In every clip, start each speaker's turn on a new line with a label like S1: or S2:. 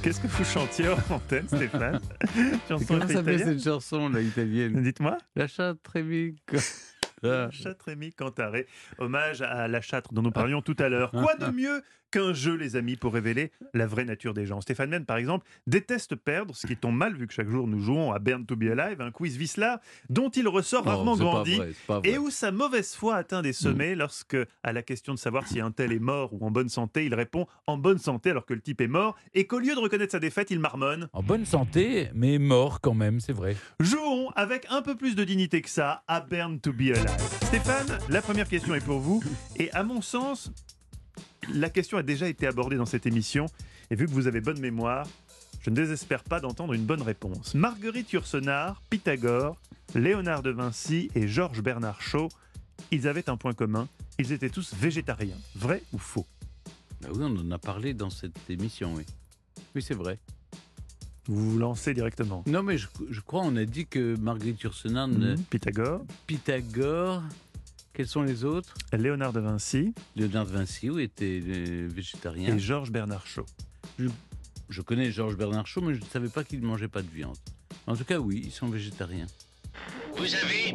S1: Qu'est-ce que vous chantiez hors antenne, Stéphane?
S2: Comment s'appelait cette chanson là, italienne?
S1: Dites-moi.
S2: La châtre
S1: Châtre-Rémy Cantaré, hommage à la châtre dont nous parlions tout à l'heure. Quoi de mieux qu'un jeu, les amis, pour révéler la vraie nature des gens? Stéphane Bern, par exemple, déteste perdre, ce qui tombe mal vu que chaque jour nous jouons à Born to be Alive, un quiz vicelard dont il ressort rarement grandi et où sa mauvaise foi atteint des sommets lorsque, à la question de savoir si un tel est mort ou en bonne santé, il répond en bonne santé alors que le type est mort et qu'au lieu de reconnaître sa défaite, il marmonne
S3: en bonne santé, mais mort quand même, c'est vrai.
S1: Jouons avec un peu plus de dignité que ça à Born to be Alive. Stéphane, la première question est pour vous et à mon sens, la question a déjà été abordée dans cette émission et vu que vous avez bonne mémoire, je ne désespère pas d'entendre une bonne réponse. Marguerite Yourcenar, Pythagore, Léonard de Vinci et Georges Bernard Shaw, ils avaient un point commun, ils étaient tous végétariens. Vrai ou faux?
S2: Ah oui, on en a parlé dans cette émission, oui. Oui, c'est vrai.
S1: Vous vous lancez directement.
S2: Non, mais je crois on a dit que Marguerite Yourcenar... Pythagore... Quels sont les autres?
S1: Léonard de Vinci.
S2: Léonard de Vinci, oui, était végétarien.
S1: Et Georges Bernard Shaw.
S2: Je connais Georges Bernard Shaw, mais je ne savais pas qu'il ne mangeait pas de viande. En tout cas, oui, ils sont végétariens.
S4: Vous avez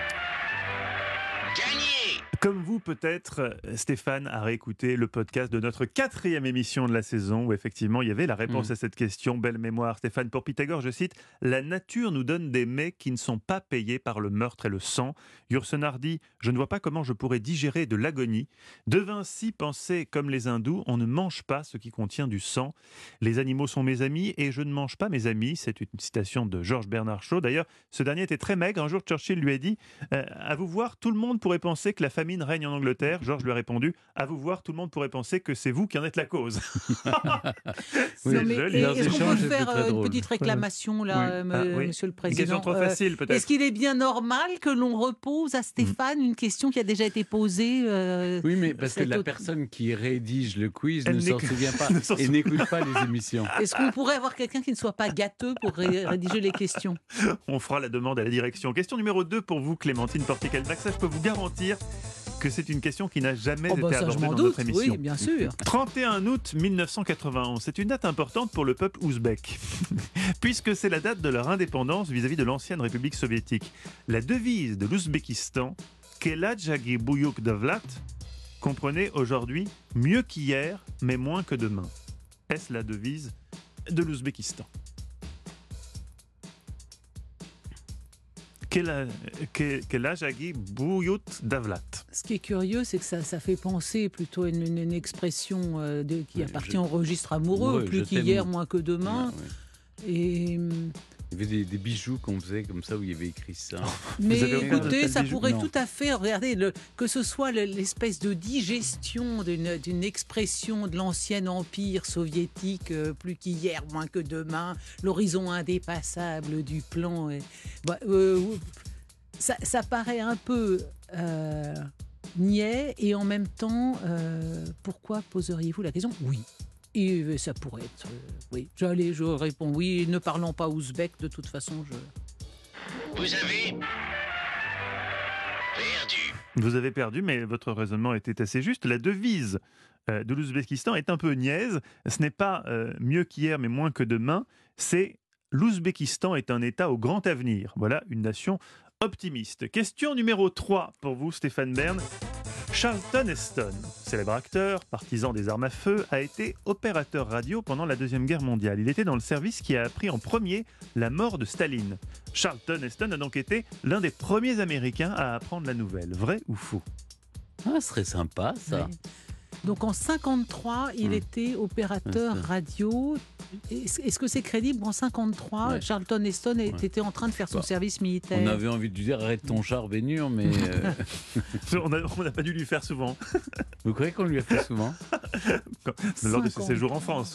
S4: gagné!
S1: Comme vous, peut-être, Stéphane a réécouté le podcast de notre 4e émission de la saison où effectivement il y avait la réponse à cette question. Belle mémoire, Stéphane. Pour Pythagore, je cite, « La nature nous donne des mets qui ne sont pas payés par le meurtre et le sang. » Yourcenar dit, « Je ne vois pas comment je pourrais digérer de l'agonie. » De Vinci pensait, comme les hindous, « On ne mange pas ce qui contient du sang. Les animaux sont mes amis et je ne mange pas mes amis. » C'est une citation de Georges Bernard Shaw. D'ailleurs, ce dernier était très maigre. Un jour, Churchill lui a dit, « À vous voir, tout le monde pourrait penser que la famine règne en Angleterre. » Georges lui a répondu, à vous voir, tout le monde pourrait penser que c'est vous qui en êtes la cause.
S5: Oui, est-ce qu'on peut faire une petite réclamation là, Monsieur le Président?
S1: Une question trop facile peut-être.
S5: Est-ce qu'il est bien normal que l'on repose à Stéphane une question qui a déjà été posée
S2: Oui, mais parce que la personne qui rédige le quiz ne s'en souvient pas et n'écoute pas les émissions.
S5: Est-ce qu'on pourrait avoir quelqu'un qui ne soit pas gâteux pour rédiger les questions?
S1: On fera la demande à la direction. Question numéro 2 pour vous, Clémentine Portical-Max. Ça, je peux vous garantir que c'est une question qui n'a jamais été abordée dans notre émission.
S5: Oui, bien sûr.
S1: 31 août 1991, c'est une date importante pour le peuple ouzbek, puisque c'est la date de leur indépendance vis-à-vis de l'ancienne République soviétique. La devise de l'Ouzbékistan, Keladjagi Buyuk Davlat, comprenait aujourd'hui « mieux qu'hier, mais moins que demain ». Est-ce la devise de l'Ouzbékistan? Keladjagi Buyuk Davlat.
S5: Ce qui est curieux, c'est que ça fait penser plutôt à une expression qui appartient au registre amoureux, plus qu'hier, moins que demain. Et...
S2: Il y avait des bijoux qu'on faisait comme ça où il y avait écrit ça.
S5: Mais écoutez, ça pourrait tout à fait, regardez, que ce soit l'espèce de digestion d'une expression de l'ancien empire soviétique, plus qu'hier, moins que demain, l'horizon indépassable du plan. Ça paraît un peu niais et en même temps, pourquoi poseriez-vous la question? Oui. Et ça pourrait être... oui, je réponds oui, ne parlant pas ouzbek, de toute façon,
S4: Vous avez perdu.
S1: Vous avez perdu, mais votre raisonnement était assez juste. La devise de l'Ouzbékistan est un peu niaise. Ce n'est pas mieux qu'hier, mais moins que demain. C'est l'Ouzbékistan est un État au grand avenir. Voilà, une nation optimiste. Question numéro 3 pour vous, Stéphane Bern. Charlton Heston, célèbre acteur, partisan des armes à feu, a été opérateur radio pendant la Deuxième Guerre mondiale. Il était dans le service qui a appris en premier la mort de Staline. Charlton Heston a donc été l'un des premiers Américains à apprendre la nouvelle. Vrai ou faux?
S2: Ah, ce serait sympa, ça.
S5: oui. Donc en 53, il était opérateur radio. Est-ce que c'est crédible? En 53, Charlton Heston était en train de faire son service militaire.
S2: On avait envie de lui dire arrête ton char Bénur, mais...
S1: On n'a pas dû lui faire souvent.
S2: Vous croyez qu'on lui a fait souvent?
S1: Lors de ses séjours en France.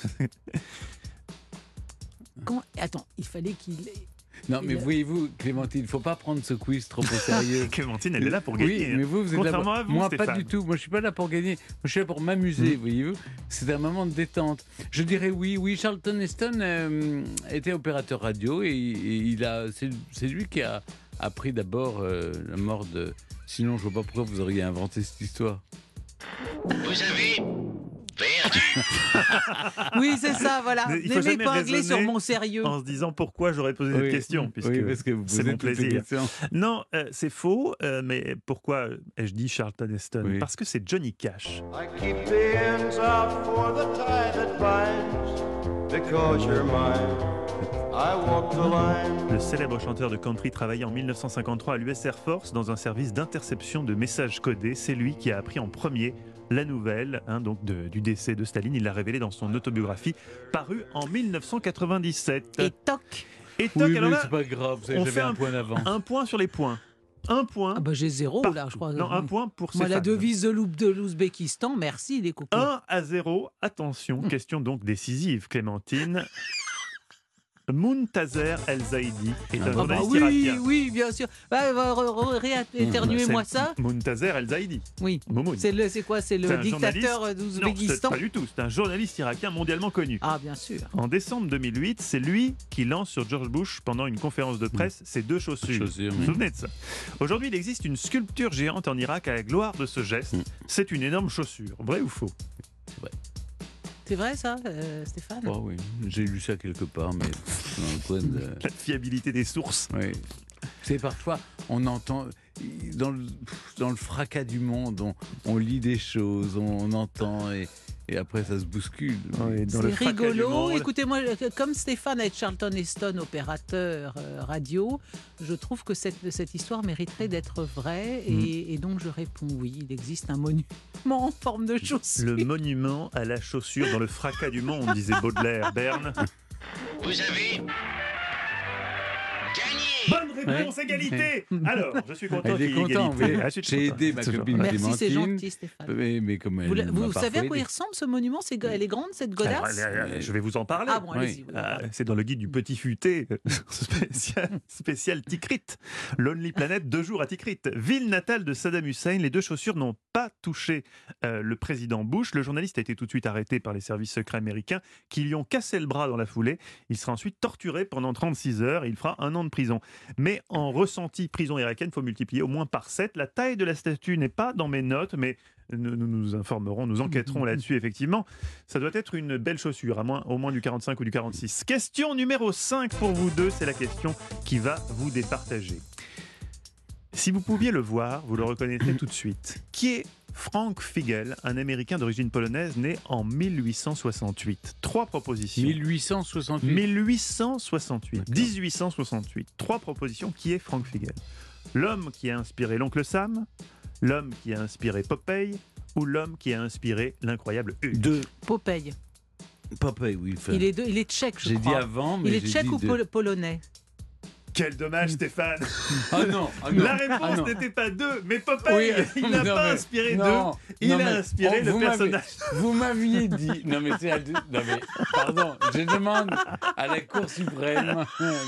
S5: Attends, il fallait qu'il...
S2: Non, mais voyez-vous, Clémentine, il ne faut pas prendre ce quiz trop au sérieux.
S1: Clémentine, elle est là pour gagner.
S2: Oui, mais vous êtes
S1: contrairement
S2: là
S1: à vous,
S2: moi,
S1: Stéphane.
S2: pas du tout. Moi, je ne suis pas là pour gagner. Moi, je suis là pour m'amuser, voyez-vous. C'est un moment de détente. Je dirais oui. Charlton Heston était opérateur radio et c'est lui qui a appris d'abord la mort de... Sinon, je ne vois pas pourquoi vous auriez inventé cette histoire.
S4: Vous avez Perdu.
S5: Oui, c'est ça, voilà.
S1: Mais il faut jamais
S5: N'épingler sur
S1: raisonner
S5: mon sérieux.
S1: en se disant pourquoi j'aurais posé cette question, puisque
S2: oui, parce que vous
S1: c'est
S2: posez
S1: mon
S2: toutes les
S1: plaisir.
S2: questions.
S1: Non, c'est faux, mais pourquoi ai-je dit Charlton Heston?
S2: Oui.
S1: Parce que c'est Johnny Cash.
S6: I keep the ends out for the tie that binds, because you're mine. I walk the line.
S1: Le célèbre chanteur de country travaillait en 1953 à l'US Air Force dans un service d'interception de messages codés. C'est lui qui a appris en premier la nouvelle du décès de Staline. Il l'a révélé dans son autobiographie parue en 1997.
S5: Et toc.
S1: Et toc,
S2: Oui,
S1: alors
S2: mais
S1: là,
S2: c'est pas grave,
S1: on fait
S2: j'avais un point d'avant.
S1: un point sur les points. Un point.
S5: Ah bah j'ai 0 là,
S1: partout.
S5: je crois.
S1: Non, un point pour
S5: Moi, la
S1: Stéphane.
S5: devise de l'Ouzbékistan, merci les cocos.
S1: 1-0. Attention, question donc décisive, Clémentine. Muntazer El-Zaidi est un
S5: Ah bah
S1: journaliste
S5: oui,
S1: irakien.
S5: oui, bien sûr. Rééternuez-moi ça.
S1: Muntazer El-Zaidi.
S5: Oui.
S1: Moumoun.
S5: C'est quoi? C'est le
S1: C'est un
S5: dictateur
S1: journaliste-
S5: d'Ouzbékistan?
S1: Non, pas du tout. C'est un journaliste irakien mondialement connu.
S5: Ah, bien sûr.
S1: En décembre 2008, c'est lui qui lance sur George Bush pendant une conférence de presse ses deux chaussures. Vous vous souvenez de ça? Aujourd'hui, il existe une sculpture géante en Irak à la gloire de ce geste. C'est une énorme chaussure. Vrai ou faux?
S5: C'est vrai ça, Stéphane?
S2: Oh oui, j'ai lu ça quelque part, mais dans le coin de...
S1: La fiabilité des sources.
S2: Oui. C'est parfois, on entend, dans le fracas du monde, on lit des choses, on entend, et après ça se bouscule.
S1: Oui, dans le
S5: C'est
S1: fracas du
S5: rigolo.
S1: monde.
S5: Écoutez-moi, comme Stéphane est Charlton Heston, opérateur radio, je trouve que cette histoire mériterait d'être vraie. Et donc je réponds oui, il existe un monument en forme de chaussure.
S1: Le monument à la chaussure dans le fracas du monde, disait Baudelaire. Berne.
S4: Vous avez gagné.
S1: Bonne réponse, égalité. Alors, je suis content
S2: Elle est
S1: qu'il y ait
S2: contente,
S1: égalité.
S2: oui.
S1: Ah, je suis
S2: J'ai
S1: content.
S2: aidé ma
S1: Toujours.
S2: copine
S5: Merci, c'est
S2: Clémentine.
S5: gentil Stéphane.
S2: Mais comme elle
S5: Vous
S2: m'a
S5: savez à
S2: parfois
S5: quoi il
S2: aidé.
S5: ressemble ce monument? Elle est grande cette godasse?
S1: Alors, je vais vous en parler.
S5: Ah bon, allez-y.
S2: Oui.
S1: C'est dans le guide du petit futé spécial Tikrit. Lonely Planet, 2 jours à Tikrit. Ville natale de Saddam Hussein, les deux chaussures n'ont pas touché le président Bush. Le journaliste a été tout de suite arrêté par les services secrets américains qui lui ont cassé le bras dans la foulée. Il sera ensuite torturé pendant 36 heures et il fera 1 an de prison. Mais en ressenti prison irakienne, il faut multiplier au moins par 7. La taille de la statue n'est pas dans mes notes, mais nous nous informerons, nous enquêterons là-dessus, effectivement. Ça doit être une belle chaussure, au moins du 45 ou du 46. Question numéro 5 pour vous deux, c'est la question qui va vous départager. Si vous pouviez le voir, vous le reconnaîtrez tout de suite. Qui est Frank Figel, un Américain d'origine polonaise né en 1868? 3 propositions.
S2: 1868.
S1: 1868. 1868. 3 propositions. Qui est Frank Figel? L'homme qui a inspiré l'oncle Sam, l'homme qui a inspiré Popeye ou l'homme qui a inspiré l'incroyable Hulk?
S2: Deux.
S5: Popeye.
S2: Popeye, oui. Enfin,
S5: Il est tchèque, je
S2: j'ai dit
S5: crois.
S2: avant, mais
S5: Il est
S2: j'ai
S5: tchèque
S2: dit
S5: ou
S2: deux.
S5: polonais?
S1: Quel dommage, Stéphane.
S2: Ah non, ah non,
S1: La
S2: ah
S1: réponse
S2: non.
S1: n'était pas 2, mais Popeye,
S2: Oui,
S1: il n'a
S2: non,
S1: pas
S2: mais-
S1: inspiré 2,
S2: non,
S1: il
S2: non,
S1: a
S2: mais-
S1: inspiré le
S2: vous m'avez-
S1: personnage.
S2: Vous m'aviez dit. Non mais non mais pardon, je demande à la Cour suprême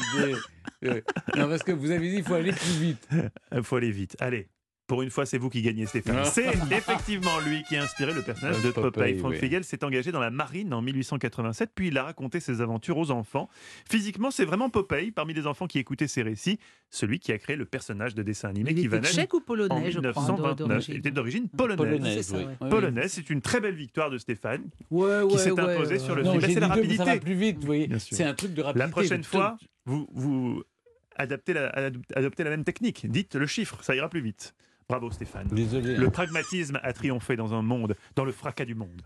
S2: non parce que vous avez dit il faut aller plus vite.
S1: Il faut aller vite. Allez. Pour une fois, c'est vous qui gagnez, Stéphane.
S2: Non.
S1: C'est effectivement lui qui a inspiré le personnage de Popeye.
S2: Popeye,
S1: Frank
S2: oui.
S1: Figel s'est engagé dans la marine en 1887, puis il a raconté ses aventures aux enfants. Physiquement, c'est vraiment Popeye, parmi les enfants qui écoutaient ses récits, celui qui a créé le personnage de dessin animé
S5: Il
S1: qui va
S5: était
S1: naître
S5: tchèque ou
S1: en
S5: polonais, je crois,
S1: 1929.
S5: d'origine.
S1: Il était d'origine polonaise.
S5: C'est ça,
S2: oui.
S5: ouais.
S2: Oui.
S1: Polonaise, c'est une très belle victoire de Stéphane,
S5: Ouais,
S1: qui s'est imposé sur le
S2: Non,
S1: film.
S2: j'ai
S1: C'est la
S2: dit deux, mais ça va
S1: rapidité.
S2: plus vite, vous voyez.
S1: Bien sûr.
S2: C'est un truc de rapidité.
S1: La prochaine
S2: Tout-
S1: fois, vous adoptez la même technique. Dites le chiffre, ça ira plus vite. Bravo Stéphane.
S2: Désolé.
S1: Le pragmatisme a triomphé dans un monde, dans le fracas du monde.